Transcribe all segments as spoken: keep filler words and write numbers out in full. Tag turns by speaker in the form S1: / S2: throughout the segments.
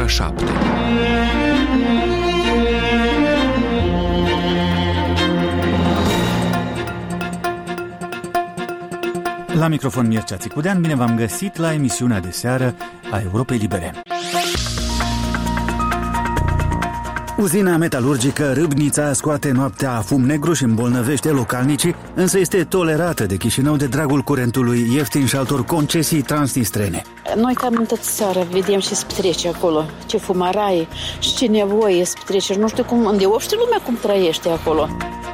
S1: ora șapte.
S2: La microfon Mircea Țicudean, bine v-am găsit la emisiunea de seară a Europei Libere. Uzina metalurgică Râbnița scoate noaptea fum negru și îmbolnăvește localnicii, însă este tolerată de Chișinău de dragul curentului ieftin și altor concesii transnistrene.
S3: Noi cam în toată seara vedem ce se petrece acolo, ce fumăraie și ce nevoie se petrece. Nu știu cum, îndeopște lumea cum trăiește acolo.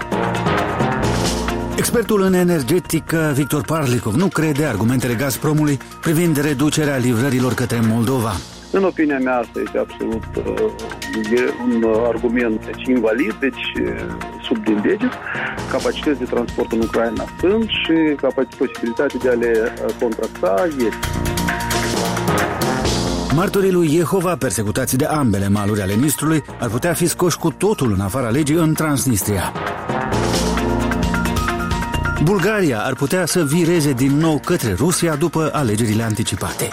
S2: Expertul în energetică Victor Parlikov nu crede argumentele Gazpromului privind reducerea livrărilor către Moldova.
S4: În opinia mea, asta este absolut uh, un argument deci, invalid, deci sub din lege. Capacități de transport în Ucraina sunt și posibilitatea de a le contracta este.
S2: Martorii lui Jehova, persecutați de ambele maluri ale Nistrului, ar putea fi scoși cu totul în afara legii în Transnistria. Bulgaria ar putea să vireze din nou către Rusia după alegerile anticipate.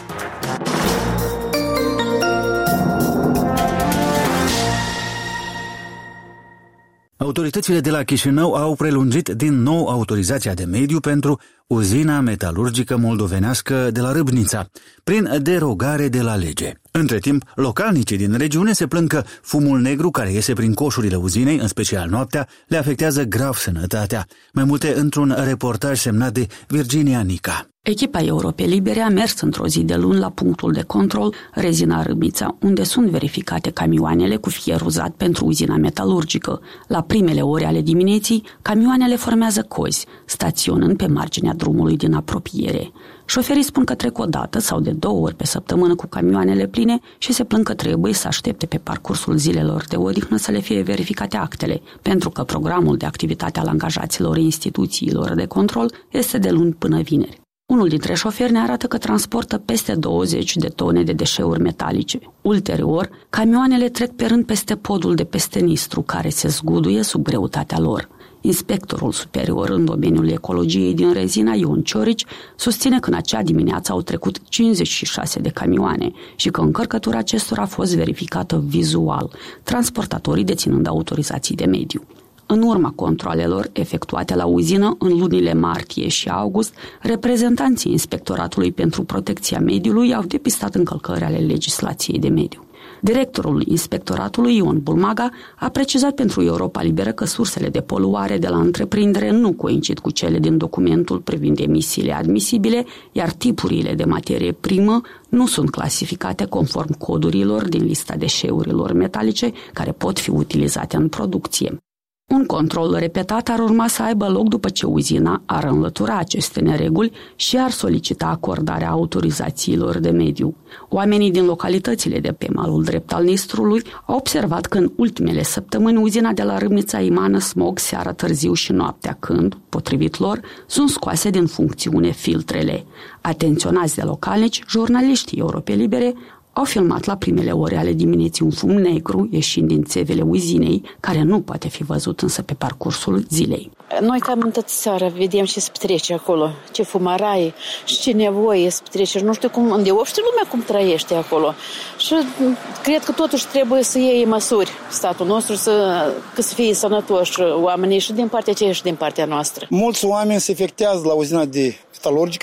S2: Autoritățile de la Chișinău au prelungit din nou autorizația de mediu pentru uzina metalurgică moldovenească de la Râbnița, prin derogare de la lege. Între timp, localnicii din regiune se plâng că fumul negru care iese prin coșurile uzinei, în special noaptea, le afectează grav sănătatea. Mai multe într-un reportaj semnat de Virginia Nica.
S5: Echipa Europei Libere a mers într-o zi de luni la punctul de control Rezina Râbnița, unde sunt verificate camioanele cu fier uzat pentru uzina metalurgică. La primele ore ale dimineții, camioanele formează cozi, staționând pe marginea drumului din apropiere. Șoferii spun că trec o dată sau de două ori pe săptămână cu camioanele pline și se plâng că trebuie să aștepte pe parcursul zilelor de odihnă să le fie verificate actele, pentru că programul de activitate al angajaților instituțiilor de control este de luni până vineri. Unul dintre șoferi ne arată că transportă peste douăzeci de tone de deșeuri metalice. Ulterior, camioanele trec pe rând peste podul de peste Nistru, care se zguduie sub greutatea lor. Inspectorul superior în domeniul ecologiei din Rezina, Ion Ciorici, susține că în acea dimineață au trecut cincizeci și șase de camioane și că încărcătura acestora a fost verificată vizual, transportatorii deținând autorizații de mediu. În urma controalelor efectuate la uzină în lunile martie și august, reprezentanții Inspectoratului pentru Protecția Mediului au depistat încălcări ale legislației de mediu. Directorul Inspectoratului, Ion Bulmaga, a precizat pentru Europa Liberă că sursele de poluare de la întreprindere nu coincid cu cele din documentul privind emisiile admisibile, iar tipurile de materie primă nu sunt clasificate conform codurilor din lista deșeurilor metalice care pot fi utilizate în producție. Un control repetat ar urma să aibă loc după ce uzina ar înlătura aceste nereguli și ar solicita acordarea autorizațiilor de mediu. Oamenii din localitățile de pe malul drept al Nistrului au observat că în ultimele săptămâni uzina de la Râbnița emană smog seara târziu și noaptea când, potrivit lor, sunt scoase din funcțiune filtrele. Atenționați de localnici, jurnaliștii Europei Libere au filmat la primele ore ale dimineții un fum negru ieșind din țevele uzinei, care nu poate fi văzut însă pe parcursul zilei.
S3: Noi cam în toată seara vedem ce se petrece acolo, ce fumăraie și ce nevoie se petrece. Nu știu cum, îndeopște lumea cum trăiește acolo. Și cred că totuși trebuie să iei măsuri statul nostru să, că să fie sănătoși oamenii și din partea aceea și din partea noastră.
S6: Mulți oameni se infectează la uzina de metalurgică